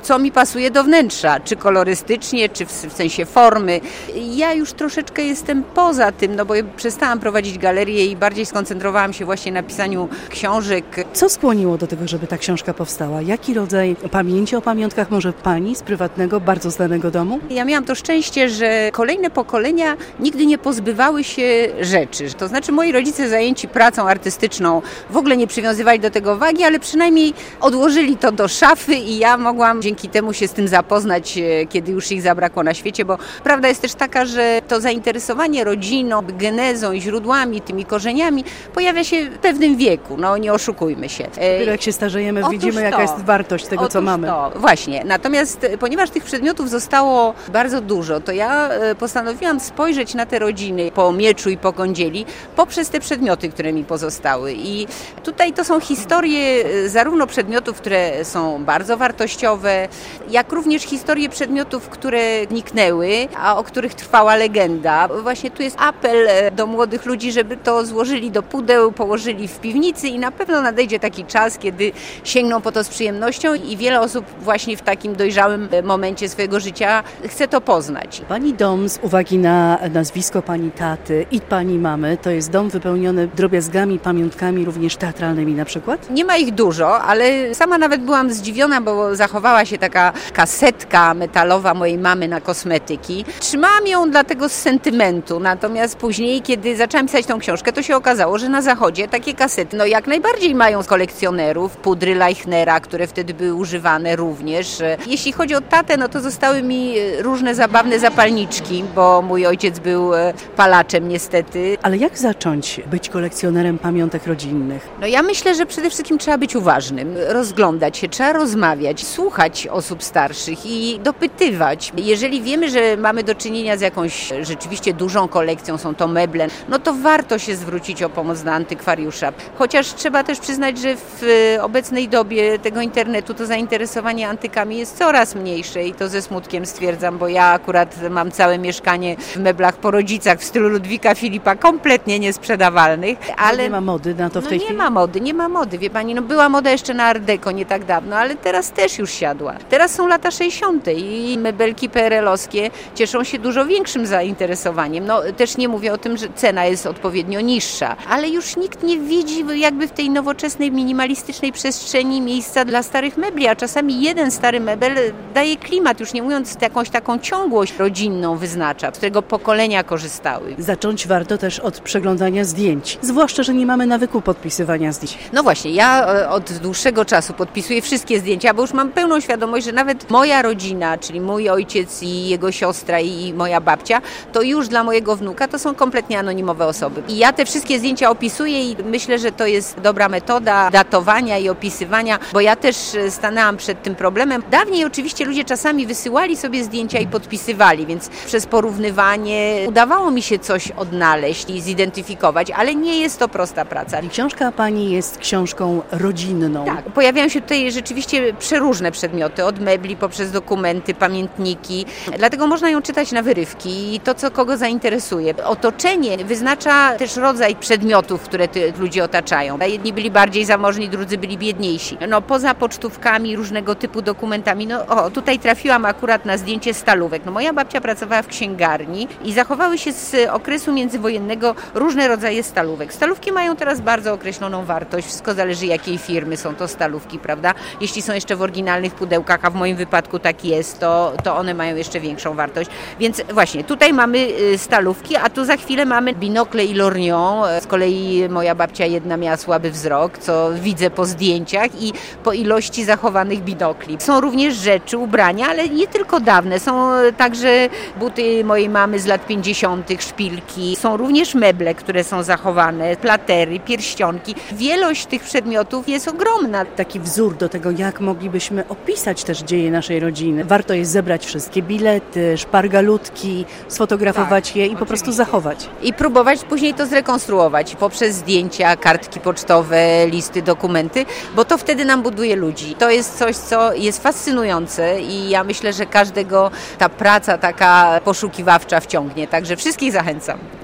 co mi pasuje do wnętrza, czy kolorystycznie, czy w sensie formy. Ja już troszeczkę jestem poza tym, bo przestałam prowadzić galerię i bardziej skoncentrowałam się właśnie na pisaniu książek. Co skłoniło do tego, żeby ta książka powstała? Jaki rodzaj pamięci o pamiątkach może pani z prywatnego, bardzo znanego domu? Ja miałam to szczęście, że kolejne pokolenia nigdy nie pozbywały się rzeczy. To znaczy moi rodzice zajęci pracą artystyczną w ogóle nie przywiązywali do tego wagi, ale przynajmniej odłożyli to do szafy i ja mogłam dzięki temu się z tym zapoznać, kiedy już ich zabrakło na świecie, bo prawda jest też taka, że to zainteresowanie rodziną, genezą i źródłami, tymi korzeniami pojawia się w pewnym wieku, nie oszukujmy się. Dopiero jak się starzejemy, widzimy jaka jest wartość tego, co mamy. Właśnie, natomiast ponieważ tych przedmiotów zostało bardzo dużo, to ja postanowiłam spojrzeć na te rodziny po mieczu i po kądzieli poprzez te przedmioty, które mi pozostały. I tutaj to są historie zarówno przedmiotów, które są bardzo wartościowe, jak również historie przedmiotów, które zniknęły, a o których trwała legenda. Właśnie tu jest apel do młodych ludzi, żeby to złożyli do pudeł, położyli w piwnicy i na pewno nadejdzie taki czas, kiedy sięgną po to z przyjemnością i wiele osób właśnie w takim dojrzałym momencie swojego życia chce to poznać. Pani dom z uwagi na nazwisko pani taty i pani mamy, to jest dom wypełniony drobiazgami, pamiątkami również teatralnymi na przykład? Nie ma ich dużo, ale sama nawet byłam zdziwiona, bo zachowała się taka kasetka metalowa mojej mamy na kosmetyki. Trzymałam ją dlatego z sentymentu, natomiast później, kiedy zaczęłam pisać tą książkę, to się okazało, że na zachodzie takie kasety jak najbardziej mają z kolekcjonerów, pudry Leichnera, które wtedy były używane również. Jeśli chodzi o tatę, to zostały mi różne zabawne zapalniczki, bo mój ojciec był palaczem niestety. Ale jak zacząć być kolekcjonerem pamiątek rodzinnych? Ja myślę, że przede wszystkim trzeba być uważnym, rozglądać się, trzeba rozmawiać, słuchać osób starszych i dopytywać. Jeżeli wiemy, że mamy do czynienia z jakąś rzeczywiście dużą kolekcją, są to meble, to warto się zwrócić o pomoc do antykwariusza. Chociaż trzeba też przyznać, że w obecnej dobie tego internetu to zainteresowanie antykami jest coraz mniejsze i to ze smutkiem stwierdzam, bo ja akurat mam całe mieszkanie w meblach po rodzicach w stylu Ludwika Filipa, kompletnie niesprzedawalnych. Ale nie ma mody na to w tej chwili? Nie ma mody, wie pani, była moda jeszcze na Art Deco nie tak dawno, ale teraz też już siadła. Teraz są lata 60. i mebelki PRL-owskie cieszą się dużo większym zainteresowaniem. Też nie mówię o tym, że cena jest odpowiednio niższa, ale już nikt nie widzi jakby w tej nowoczesnej, minimalistycznej przestrzeni miejsca dla starych mebli, a czasami jeden stary mebel daje klimat, już nie mówiąc jakąś taką ciągłość rodzinną wyznacza, z którego pokolenia korzystały. Zacząć warto też od przeglądania zdjęć, zwłaszcza, że nie mamy nawyku podpisywania zdjęć. Właśnie, ja od dłuższego czasu podpisuję wszystkie zdjęcia, bo już mam pełną świadomość, że nawet moja rodzina, czyli mój ojciec i jego siostra i moja babcia, to już dla mojego wnuka to są kompletnie anonimowe osoby. I ja te wszystkie zdjęcia opisuję i myślę, że to jest dobra metoda datowania i opisywania, bo ja też stanęłam przed tym problemem. Dawniej oczywiście ludzie czasami wysyłali sobie zdjęcia i podpisywali, więc przez porównywanie udawało mi się coś odnaleźć i zidentyfikować, ale nie jest to prosta praca. I książka pani jest książką rodzinną. Tak, pojawiają się tutaj rzeczywiście przeróżne przedmioty, od mebli poprzez dokumenty, pamiętniki, dlatego można ją czytać na wyrywki i to, co kogo zainteresuje. Otoczenie wyznacza też rodzaj przedmiotów, które tych ludzi otaczają. Jedni byli bardziej zamożni, drudzy byli biedniejsi. Poza pocztówkami, różnego typu dokumentami, tutaj trafiłam akurat na zdjęcie stalówek. Moja babcia pracowała w księgarni i zachowały się z okresu międzywojennego różne rodzaje stalówek. Stalówki mają teraz bardzo określoną wartość, wszystko zależy jakiej firmy są to stalówki, prawda? Jeśli są jeszcze w oryginalnych pudełkach, a w moim wypadku tak jest, to one mają jeszcze większą wartość. Więc właśnie, tutaj mamy stalówki, a tu za chwilę mamy binokle i lorgnon. Z kolei moja babcia jedna miała słaby wzrok, co widzę po zdjęciach i po ilości zachowanych binokli. Są również rzeczy, ubrania, ale nie tylko dawne. Są także buty mojej mamy z lat 50., szpilki. Są również meble, które są zachowane, platery, pierścionki. Wielość tych przedmiotów jest ogromna. Taki wzór do tego, jak moglibyśmy opisać też dzieje naszej rodziny. Warto jest zebrać wszystkie bilety, szpargalutki, sfotografować je i po prostu zachować. I próbować później to zrekonstruować poprzez zdjęcia, kartki pocztowe, listy, dokumenty, bo to wtedy nam buduje ludzi. To jest coś, co jest fascynujące i ja myślę, że każdego ta praca taka poszukiwawcza wciągnie. Także wszystkich zachęcam.